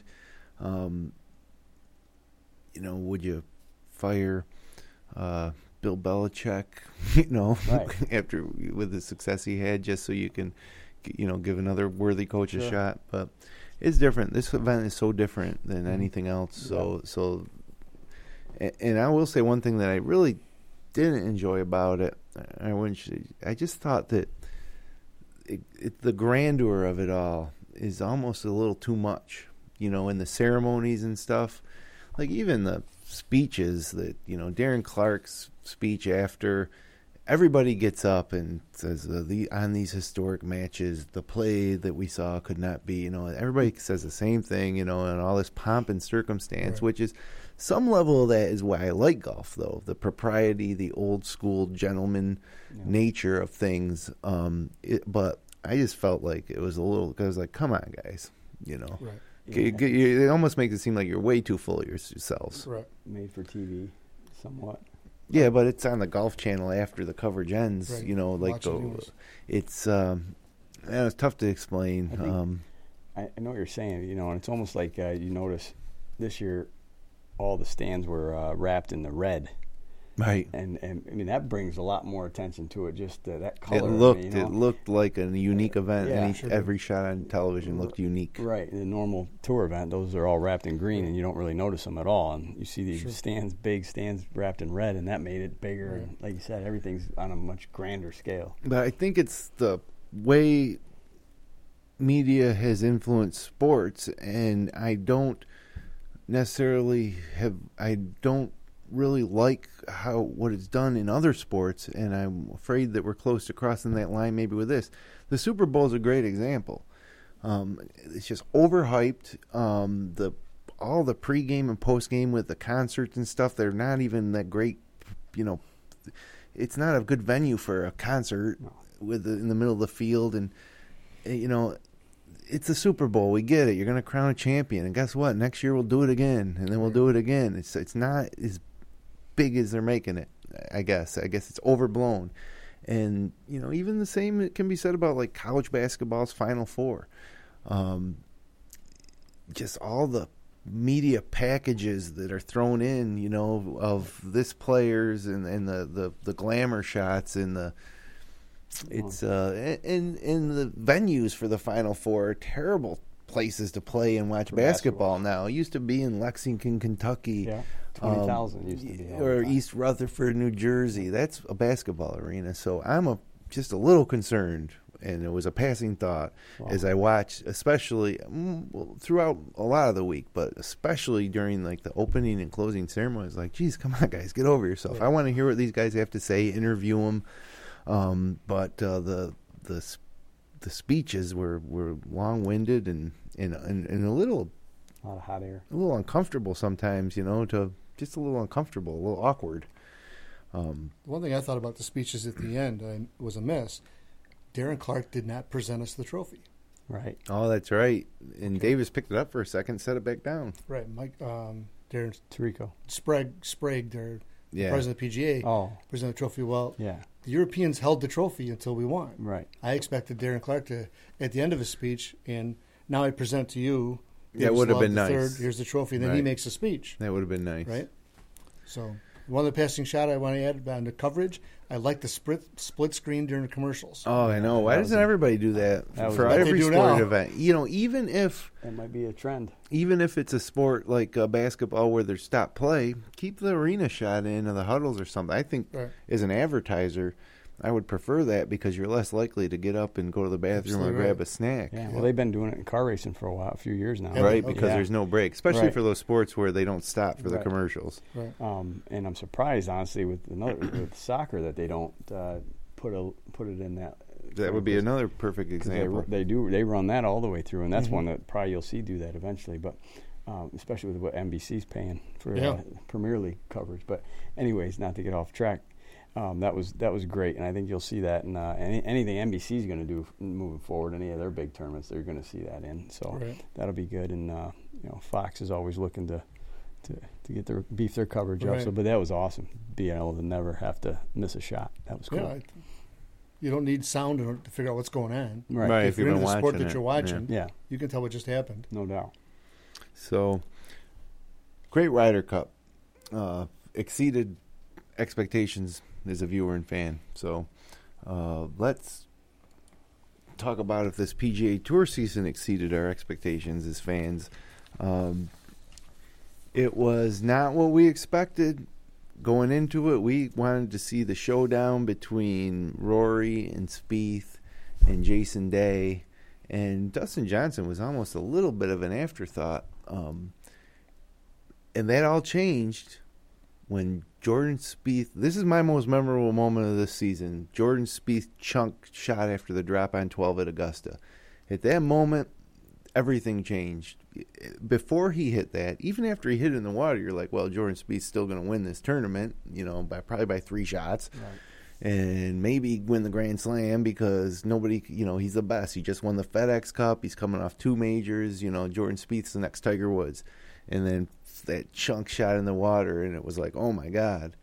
would you fire Bill Belichick, after with the success he had, just so you can, give another worthy coach a shot? But it's different. This event is so different than anything else. So, and I will say one thing that I really didn't enjoy about it. I just thought that the grandeur of it all is almost a little too much. In the ceremonies and stuff. Like even the speeches that, Darren Clarke's speech after, everybody gets up and says, on these historic matches, the play that we saw could not be, everybody says the same thing, and all this pomp and circumstance, which is some level of that is why I like golf, though. The propriety, the old school gentleman nature of things. But I just felt like it was a little, because I was like, come on, guys, Right. It almost makes it seem like you're way too full of yourselves. Right. Made for TV, somewhat. Yeah, but it's on the Golf Channel after the coverage ends. Right. It's tough to explain. I know what you're saying. And it's almost like you notice this year, all the stands were wrapped in the red. Right. And I mean, that brings a lot more attention to it, just that color. It looked like a unique event, and every shot on television looked unique. Right. The normal tour event, those are all wrapped in green, and you don't really notice them at all. And you see these big stands wrapped in red, and that made it bigger. Right. And like you said, everything's on a much grander scale. But I think it's the way media has influenced sports, and I don't really like what it's done in other sports, and I'm afraid that we're close to crossing that line maybe with this. The Super Bowl is a great example. It's just overhyped. All the pregame and postgame with the concerts and stuff, they're not even that great. It's not a good venue for a concert in the middle of the field, and it's the Super Bowl. We get it. You're going to crown a champion, and guess what? Next year we'll do it again, and then we'll do it again. It's not as big as they're making it. I guess it's overblown, and even the same can be said about like college basketball's Final Four. Just all the media packages that are thrown in, you know, of this players and the glamour shots and the it's in the venues for the Final Four are terrible places to play and watch basketball now. It used to be in Lexington, Kentucky. Yeah. 20,000 used to be. Or East Rutherford, New Jersey. That's a basketball arena. So I'm just a little concerned, and it was a passing thought as I watched, especially throughout a lot of the week, but especially during like the opening and closing ceremonies. Like, geez, come on, guys, get over yourself. I want to hear what these guys have to say, interview them. But the speeches were long-winded and a little lot of hot air, a little uncomfortable sometimes. You know, just a little uncomfortable, a little awkward. One thing I thought about the speeches at the end was a miss. Darren Clark did not present us the trophy. Right. Oh, that's right. And Davis picked it up for a second, set it back down. Right. Mike, Darren Tirico. Sprague, their president of the PGA, presented the trophy. Well, the Europeans held the trophy until we won. Right. I expected Darren Clark to, at the end of his speech, and now I present to you. That would have been nice. Third, here's the trophy, and then he makes a speech. That would have been nice. Right? So, one of the passing shot I want to add on the coverage, I like the split screen during the commercials. Oh, I know. Why doesn't everybody do that for every sport event? You know, even if that might be a trend. Even if it's a sport like basketball where there's stop play, keep the arena shot in or the huddles or something. I think as an advertiser, I would prefer that because you're less likely to get up and go to the bathroom or grab a snack. Yeah, well, they've been doing it in car racing for a few years now. Right, because there's no break, especially for those sports where they don't stop for the commercials. Right. And I'm surprised, honestly, with soccer that they don't put it in that. That would be another perfect example. They run that all the way through, and that's one that probably you'll see do that eventually. But especially with what NBC's paying for Premier League coverage. But anyways, not to get off track. That was great, and I think you'll see that in anything NBC is going to do moving forward. Any of their big tournaments, they're going to see that in. So that'll be good. And Fox is always looking to get beef their coverage up. So, but that was awesome, being able to never have to miss a shot. That was cool. Yeah, you don't need sound to figure out what's going on. Right. If you're into the sport that you're watching, you can tell what just happened. No doubt. So, great Ryder Cup, exceeded expectations as a viewer and fan. So let's talk about if this PGA Tour season exceeded our expectations as fans. It was not what we expected going into it. We wanted to see the showdown between Rory and Spieth and Jason Day, and Dustin Johnson was almost a little bit of an afterthought. And that all changed when Jordan Spieth, this is my most memorable moment of this season, Jordan Spieth chunk shot after the drop on 12 at Augusta. At that moment, everything changed. Before he hit that, even after he hit it in the water, you're like, well, Jordan Spieth's still going to win this tournament, probably by 3 shots. Right. And maybe win the Grand Slam because nobody, he's the best. He just won the FedEx Cup. He's coming off 2 majors. Jordan Spieth's the next Tiger Woods. And then that chunk shot in the water, and it was like, oh my God.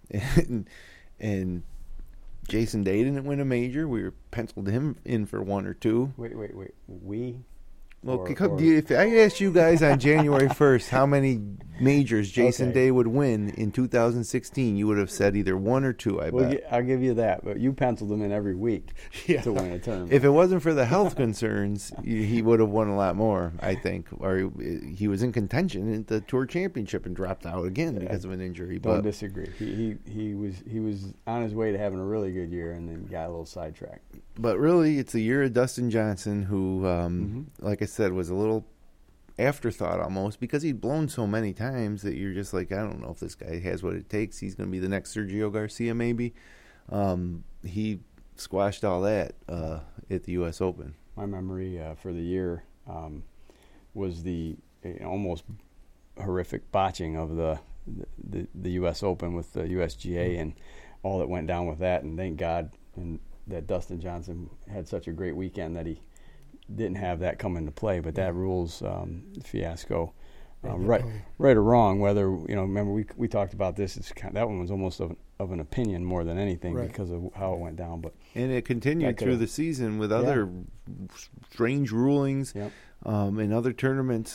And Jason Day didn't win a major. We penciled him in for 1 or 2. Wait. If I asked you guys on January 1st how many majors Jason Day would win in 2016, you would have said either 1 or 2, I bet. I'll give you that, but you penciled him in every week to win a tournament. If it wasn't for the health concerns, he would have won a lot more, I think. Or he was in contention at the Tour Championship and dropped out again because of an injury. Don't disagree. He was on his way to having a really good year and then got a little sidetracked. But really, it's the year of Dustin Johnson, who, like I said, was a little afterthought almost because he'd blown so many times that you're just like, I don't know if this guy has what it takes. He's going to be the next Sergio Garcia, maybe. He squashed all that at the U.S. Open. My memory for the year was the almost horrific botching of the U.S. Open with the USGA and all that went down with that. And thank God that Dustin Johnson had such a great weekend that he didn't have that come into play. But that rules fiasco, right or wrong. Whether remember we talked about this. That one was almost of an opinion more than anything because of how it went down. But and it continued through the season with other strange rulings in other tournaments.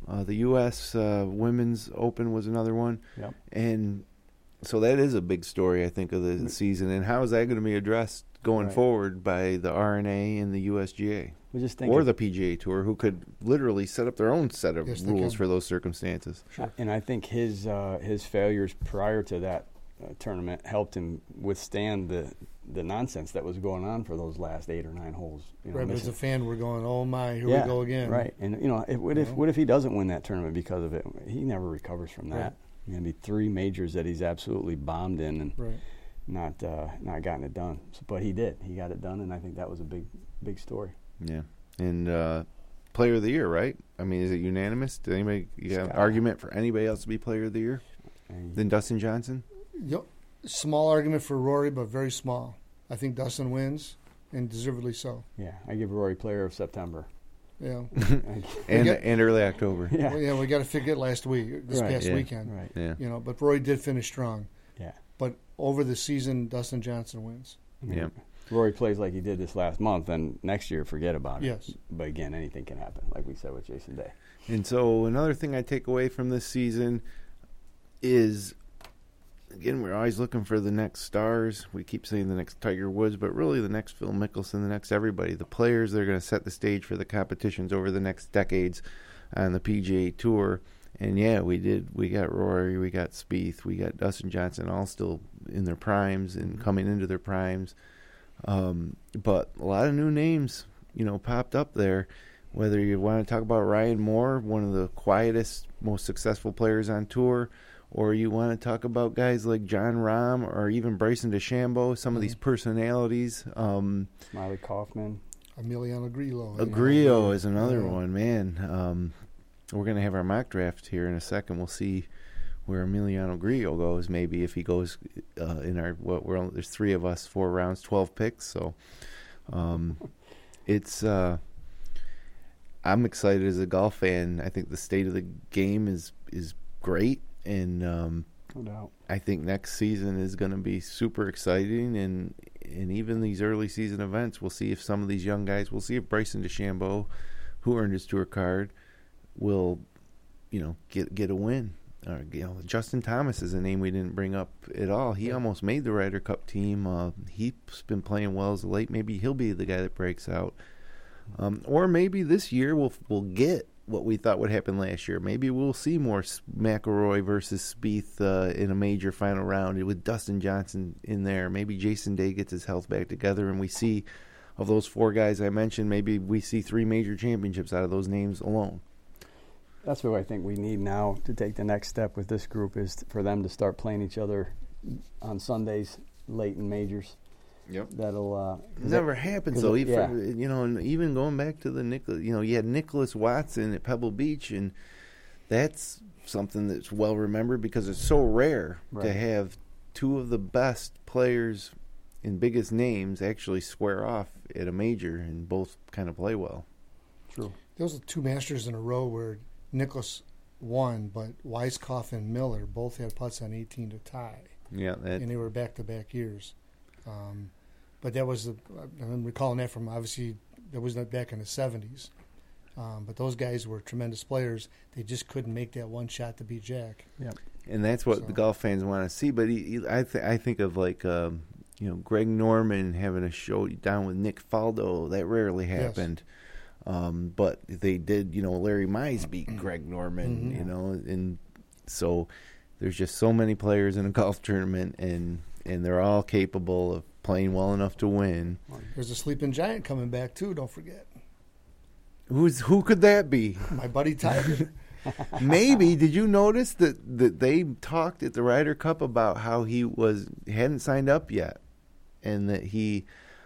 The U.S. Women's Open was another one. Yep. And so that is a big story, I think, of the season. And how is that going to be addressed going forward by the RNA and the USGA? We just think or the PGA Tour, who could literally set up their own set of Yes, rules for those circumstances. Sure. And I think his failures prior to that tournament helped him withstand the nonsense that was going on for those last 8 or 9 holes. You know, Right, but as a fan, we're going, oh my, here we go again. Right, and what if he doesn't win that tournament because of it? He never recovers from that. Right. Going to be 3 majors that he's absolutely bombed in and Right. not gotten it done. So, but he did. He got it done, and I think that was a big story. Yeah. And Player of the Year, right? I mean, is it unanimous? Did anybody have an argument for anybody else to be Player of the Year than Dustin Johnson? Yep. Small argument for Rory, but very small. I think Dustin wins, and deservedly so. Yeah, I give Rory Player of September. Yeah. and early October. Yeah. Well, yeah, we got to forget last week, this past weekend. Right. Yeah. You know, but Rory did finish strong. Yeah. But over the season, Dustin Johnson wins. Yeah. Rory plays like he did this last month, and next year, forget about it. Yes. But again, anything can happen, like we said with Jason Day. And so another thing I take away from this season is, again, we're always looking for the next stars. We keep saying the next Tiger Woods, but really the next Phil Mickelson, the next everybody. The players that are going to set the stage for the competitions over the next decades on the PGA Tour. And, yeah, we got Rory, we got Spieth, we got Dustin Johnson, all still in their primes and coming into their primes. But a lot of new names, popped up there. Whether you want to talk about Ryan Moore, one of the quietest, most successful players on tour, or you want to talk about guys like Jon Rahm or even Bryson DeChambeau, some of these personalities. Smiley Kaufman. Emiliano Grillo. Grillo is another one, man. We're going to have our mock draft here in a second. We'll see where Emiliano Grillo goes, maybe if he goes in our there's 3 of us, 4 rounds, 12 picks. So it's I'm excited as a golf fan. I think the state of the game is great, and No doubt. I think next season is going to be super exciting, and even these early season events, we'll see if some of these young guys, we'll see if Bryson DeChambeau, who earned his tour card, will get a win. Justin Thomas is a name we didn't bring up at all. He almost made the Ryder Cup team. He's been playing well as of late. Maybe he'll be the guy that breaks out. Or maybe this year we'll get what we thought would happen last year. Maybe we'll see more McIlroy versus Spieth in a major final round with Dustin Johnson in there. Maybe Jason Day gets his health back together, and we see, of those 4 guys I mentioned, maybe we see 3 major championships out of those names alone. That's what I think we need now to take the next step with this group, is for them to start playing each other on Sundays late in majors. Yep. That'll never happens though. And even going back to the you had Nicholas Watson at Pebble Beach, and that's something that's well remembered because it's so rare to have 2 of the best players and biggest names actually square off at a major and both kind of play well. True. Those are 2 Masters in a row where Nicholas won, but Weiskopf and Miller both had putts on 18 to tie. Yeah, and they were back-to-back years. But that was, I'm recalling that from, obviously, that was back in the 70s. But those guys were tremendous players. They just couldn't make that one shot to beat Jack. Yep. And that's what the golf fans want to see. But I think of like, Greg Norman having a showdown with Nick Faldo. That rarely happened. Yes. But they did, Larry Mize beat Greg Norman, and so there's just so many players in a golf tournament, and they're all capable of playing well enough to win. There's a sleeping giant coming back too, don't forget. Who could that be? My buddy Tiger. Maybe. Did you notice that they talked at the Ryder Cup about how he hadn't signed up yet, and that he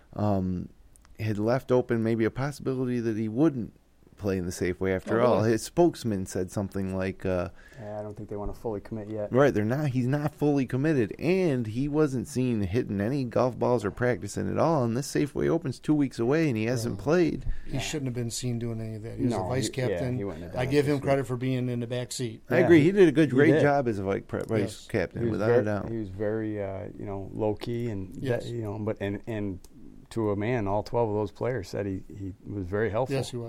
had left open maybe a possibility that he wouldn't play in the Safeway after all. His spokesman said something like, I don't think they want to fully commit yet. Right, he's not fully committed, and he wasn't seen hitting any golf balls or practicing at all, and this Safeway Open's 2 weeks away, and he hasn't played. He shouldn't have been seen doing any of that. He was a vice captain. He wouldn't have done I give him credit for being in the back seat. I agree. He did a great job as a vice captain, without a doubt. He was very, low key, and and to a man, all 12 of those players said he was very helpful. Yes, he was.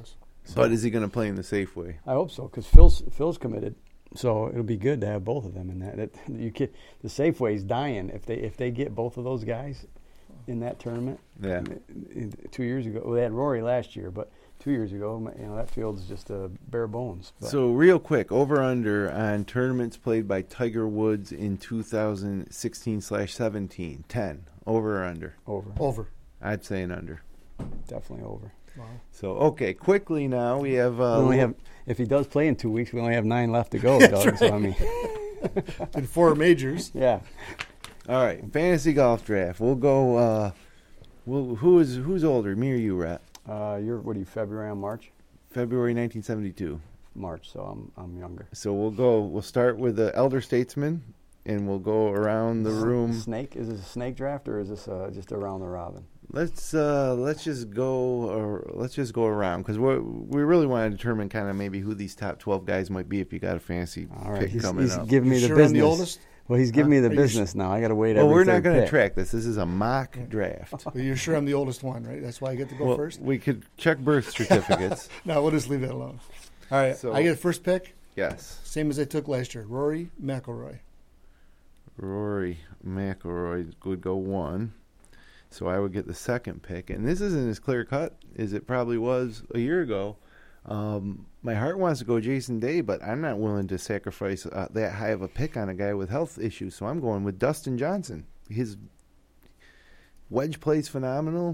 But is he going to play in the Safeway? I hope so, because Phil's committed, so it'll be good to have both of them in that. The Safeway's dying if they get both of those guys in that tournament. Yeah. 2 years ago, well, they had Rory last year, but 2 years ago, that field's just bare bones. But. So real quick, over under on tournaments played by Tiger Woods in 2016/17, 10. Over or under? Over. I'd say an under. Definitely over. Wow. So okay, quickly now we have. We only have. If he does play in 2 weeks, we only have 9 left to go, Doug. Right. So I mean, And 4 majors. yeah. All right, fantasy golf draft. We'll go. Who's older, me or you, Rat? You're what are you? February and March? February 1972. March. So I'm younger. So we'll start with the elder statesman, and we'll go around the room. Snake? Is this a snake draft or is this just around the robin? Let's just go around because we really want to determine kind of maybe who these top 12 guys might be if you got a fancy All right. pick coming He's up. giving me You the sure business. I'm the oldest? Well, he's giving me the Are you business now. I got to wait. Well, every we're not third going to pick. track this. This is a mock draft. Well, you're sure I'm the oldest one, right? That's why I get to go Well, first? we could check birth certificates. No, we'll just leave that alone. All right. So- I get first pick, Yes. same as I took last year. Rory McIlroy. Rory McIlroy would go 1. So I would get the second pick. And this isn't as clear cut as it probably was a year ago. My heart wants to go Jason Day, but I'm not willing to sacrifice that high of a pick on a guy with health issues. So I'm going with Dustin Johnson. His wedge play's phenomenal.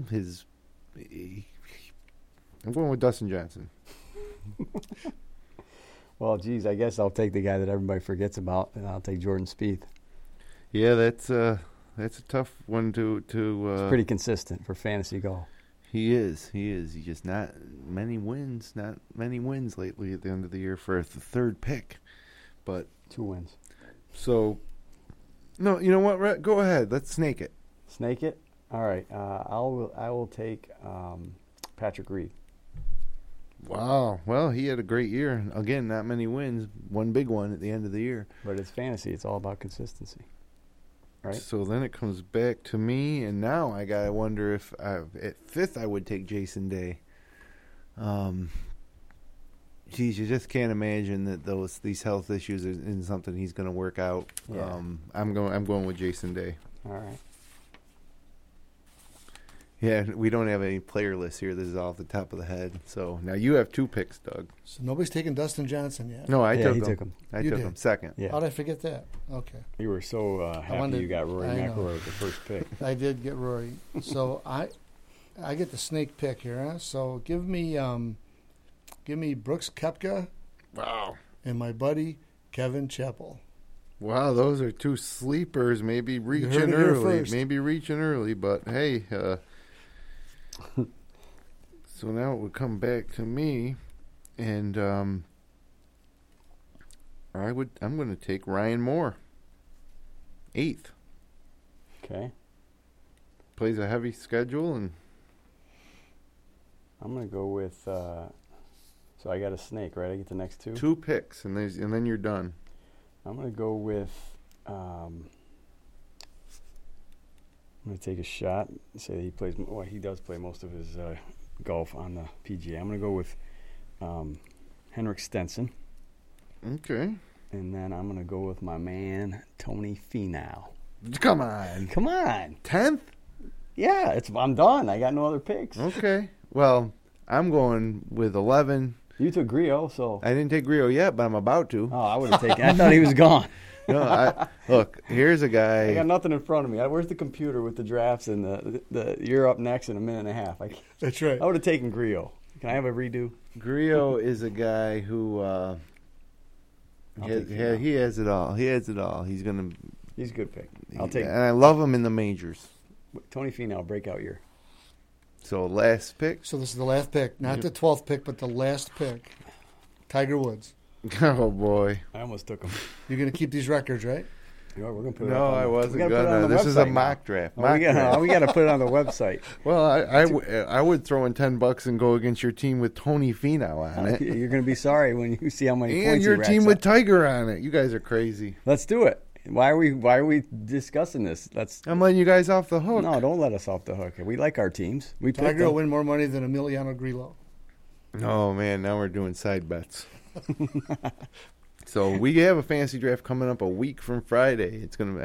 I'm going with Dustin Johnson. Well, geez, I guess I'll take the guy that everybody forgets about, and I'll take Jordan Spieth. Yeah, that's a tough one to. It's pretty consistent for fantasy golf. He is. He's just not many wins lately at the end of the year for the third pick. But 2 wins. so, no, you know what, Rhett? Go ahead. Let's snake it. Snake it. All right. I will take Patrick Reed. Wow. Well, he had a great year. Again, not many wins. One big one at the end of the year. But it's fantasy. It's all about consistency. Right? So then it comes back to me, and now I gotta wonder if at 5th I would take Jason Day. Geez, you just can't imagine that these health issues isn't something he's going to work out. Yeah. I'm going with Jason Day. All right. Yeah, we don't have any player list here. This is off the top of the head. So now you have 2 picks, Doug. So nobody's taken Dustin Johnson yet. No, He took him. I You took did. him second. Yeah. How'd I forget that? Okay. You were so happy wanted- you got Rory I know. McIlroy with the first pick. I did get Rory. So I get the snake pick here, huh? So give me Brooks Koepka Wow. and my buddy Kevin Chappell. Wow, those are 2 sleepers. Maybe heard reaching it here early. first. But hey. So now it would come back to me, and I'm going to take Ryan Moore. 8th. Okay. Plays a heavy schedule, and I'm going to go with so I got a snake, right? I get the next 2. 2 picks, and then you're done. I'm going to go with I'm going to take a shot. Say he does play most of his golf on the PGA. I'm going to go with Henrik Stenson. Okay. And then I'm going to go with my man, Tony Finau. Come on. Come on. 10th? Yeah, I'm done. I got no other picks. Okay. Well, I'm going with 11. You took Griot, so. I didn't take Rio yet, but I'm about to. Oh, I would have taken. I thought he was gone. No, look, here's a guy. I got nothing in front of me. Where's the computer with the drafts and the you're up next in a minute and a half? That's right. I would have taken Griot. Can I have a redo? Griot is a guy who he has it all. He has it all. He's gonna. He's a good pick. I'll take And I love him in the majors. Tony Finau, breakout year. So last pick. So this is the last pick, not the 12th pick, but the last pick. Tiger Woods. Oh boy. I almost took him. You're going to keep these records, right? We're gonna put it No, up on I the- wasn't we gotta put it on gonna. the This is a website mock now. draft. Oh, Mock we draft. got to put it on the website. Well, I would throw in $10 and go against your team with Tony Finau on it, You're going to be sorry when you see how many and points your he racks team with up. Tiger on it. You guys are crazy. Let's do it. Why are we discussing this? I'm letting you guys off the hook. No, don't let us off the hook. We like our teams. We picked Tiger will them. win more money than Emiliano Grillo. Oh man, now we're doing side bets. So we have a fantasy draft coming up a week from Friday. It's gonna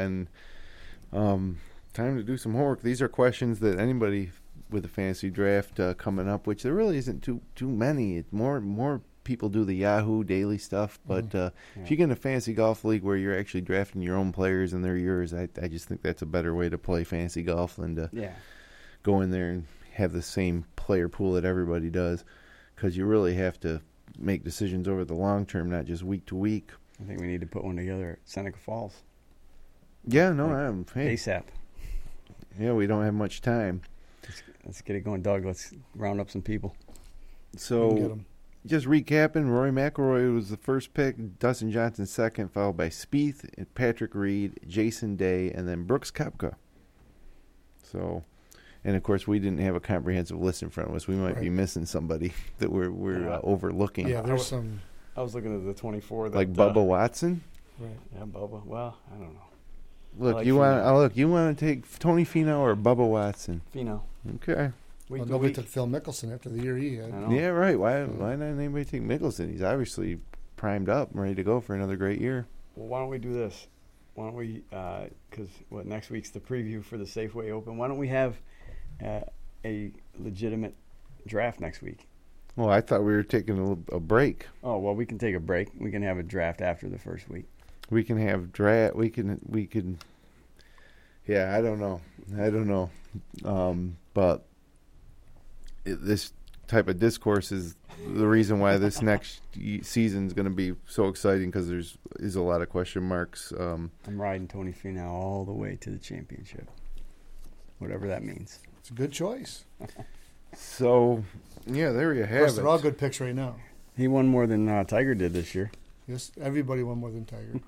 time to do some homework. These are questions that anybody with a fantasy draft coming up, which there really isn't too many. It's more people do the Yahoo daily stuff, but if you get in a fantasy golf league where you're actually drafting your own players and they're yours, I just think that's a better way to play fantasy golf than to go in there and have the same player pool that everybody does, because you really have to make decisions over the long term, not just week to week. I think we need to put one together at Seneca Falls. Yeah, no, ASAP. Yeah, we don't have much time. Let's get it going, Doug. Let's round up some people. So, just recapping, Rory McIlroy was the first pick, Dustin Johnson second, followed by Spieth, Patrick Reed, Jason Day, and then Brooks Koepka. So, and of course, we didn't have a comprehensive list in front of us. We might be missing somebody that we're overlooking. Yeah, there's some. I was looking at the 24. Like Bubba Watson. Right. Yeah, Bubba. Well, I don't know. Look, like you want to take Tony Finau or Bubba Watson? Finau. Okay. Well, nobody took Phil Mickelson after the year he had. Yeah, right. Why not anybody take Mickelson? He's obviously primed up and ready to go for another great year. Well, why don't we do this? Why don't we, because next week's the preview for the Safeway Open. Why don't we have a legitimate draft next week? Well, I thought we were taking a break. Oh, well, we can take a break. We can have a draft after the first week. We can have draft. We can. Yeah, I don't know. But this type of discourse is the reason why this next season is going to be so exciting, because is a lot of question marks. I'm riding Tony Finau all the way to the championship, whatever that means. It's a good choice. So, yeah, there you have it. They're all good picks right now. He won more than Tiger did this year. Yes, everybody won more than Tiger.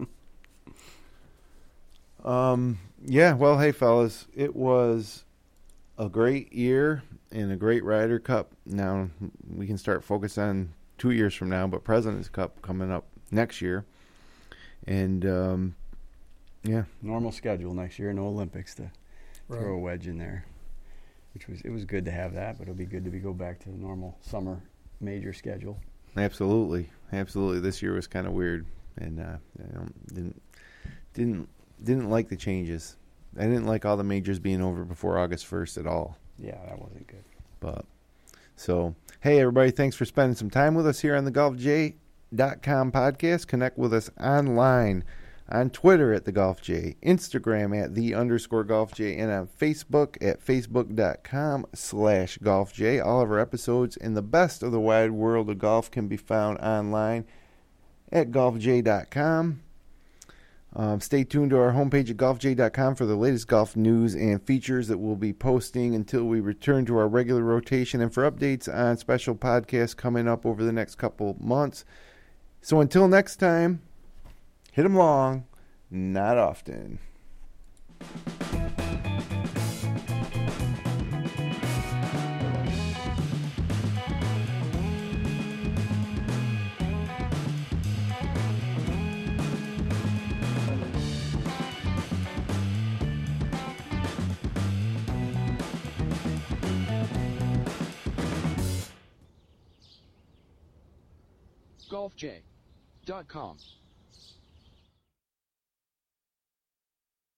Yeah, well, hey, fellas, it was a great year and a great Ryder Cup. Now we can start focus on 2 years from now, but President's Cup coming up next year. And, yeah. Normal schedule next year, no Olympics to throw a wedge in there. It was good to have that, but it'll be good to go back to the normal summer major schedule. Absolutely. This year was kind of weird, and didn't like the changes. I didn't like all the majors being over before August 1st at all. Yeah, that wasn't good. But so, hey everybody, thanks for spending some time with us here on the GolfJ.com podcast. Connect with us online on Twitter at the GolfJ, Instagram at @the_GolfJ, and on Facebook at facebook.com/GolfJ. All of our episodes and the best of the wide world of golf can be found online at GolfJ.com. Stay tuned to our homepage at GolfJ.com for the latest golf news and features that we'll be posting until we return to our regular rotation, and for updates on special podcasts coming up over the next couple months. So until next time, hit 'em long, not often. GolfJ.com